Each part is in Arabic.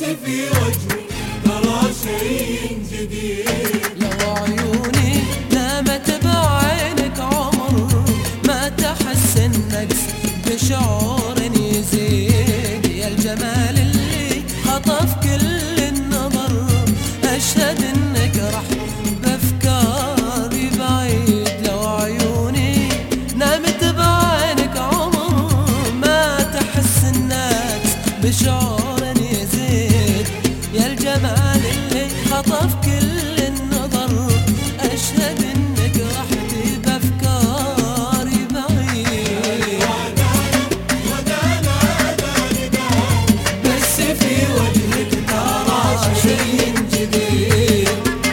في وجهي ترى شيء جديد. لو عيوني نامت بعينك عمر ما تحس النقص بشعور يزيد. يا الجمال اللي خطف كل النظر، أشهد إنك رح بأفكاري بعيد. لو عيوني نامت بعينك عمر ما تحس النقص بشعور يزيد. يا الجمال اللي خطف كل النظر، أشهد إنك رحت بأفكاري بعيد. بس في وجهك ترى شيء جديد.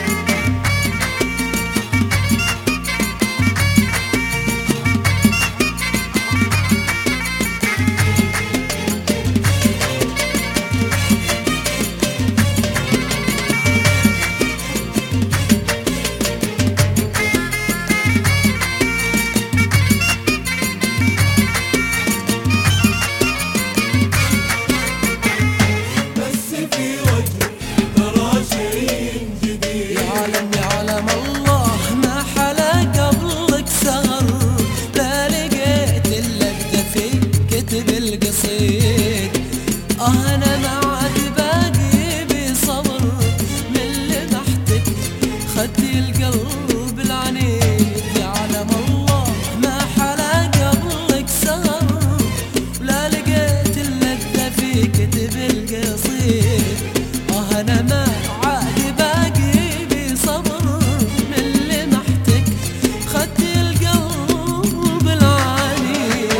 أنا ما عاد باقي بصبر من لمحتك خدي القلب العنيد. يعلم الله ما حلا قبلك سهر، ولا لقيت اللذة في كتب القصيد. أنا ما عاد باقي بصبر من لمحتك خدي القلب العنيد.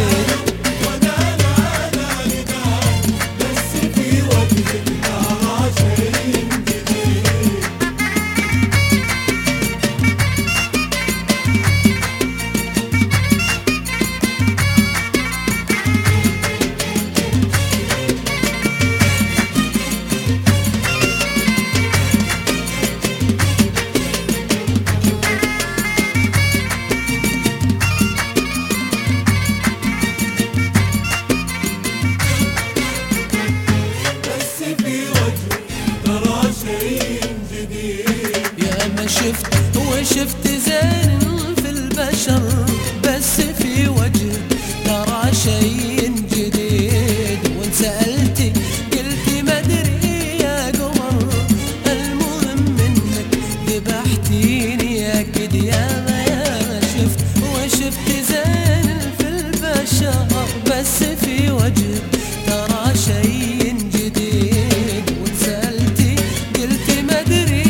شفت وشفت زين في البشر، بس في وجه ترى شيء جديد. وان سألتي قلتي ما ادري يا قمر، المهم انك ذبحتيني اكيد. يا ما شفت وشفت زين في البشر، بس في وجه ترى شيء جديد. وان سألتي قلتي ما ادري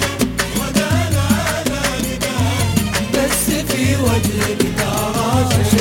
في وجهك ترى